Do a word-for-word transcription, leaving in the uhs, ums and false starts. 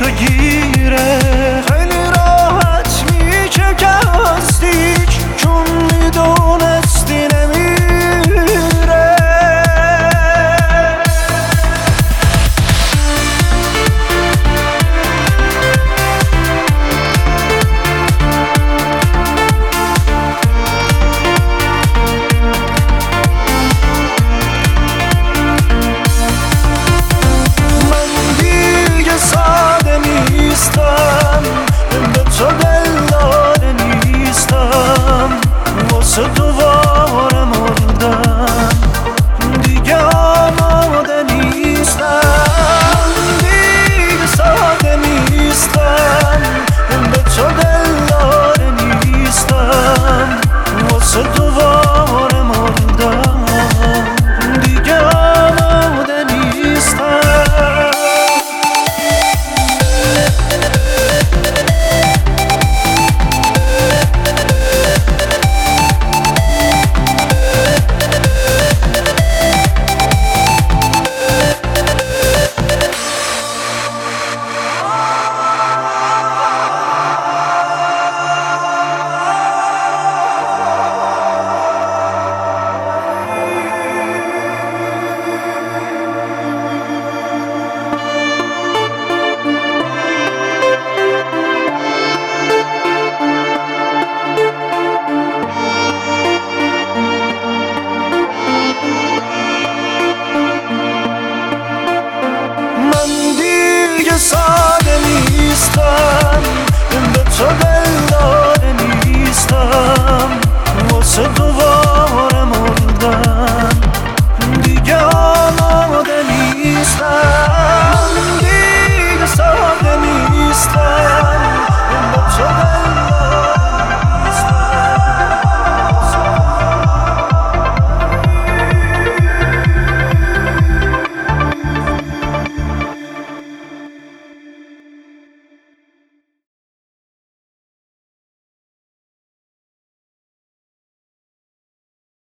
تو گیره. خیلی راحت میچکستیش چون میدونستی نمیره. به تو دلدار نیستم، واسه تو واره مردم، دیگه آماده نیستم. دیگه ساده نیستم، به تو دلدار نیستم، واسه تو واره مردم، دیگه آماده نیستم. ساده نیستم، به تو دلدار نیستم، واسه تو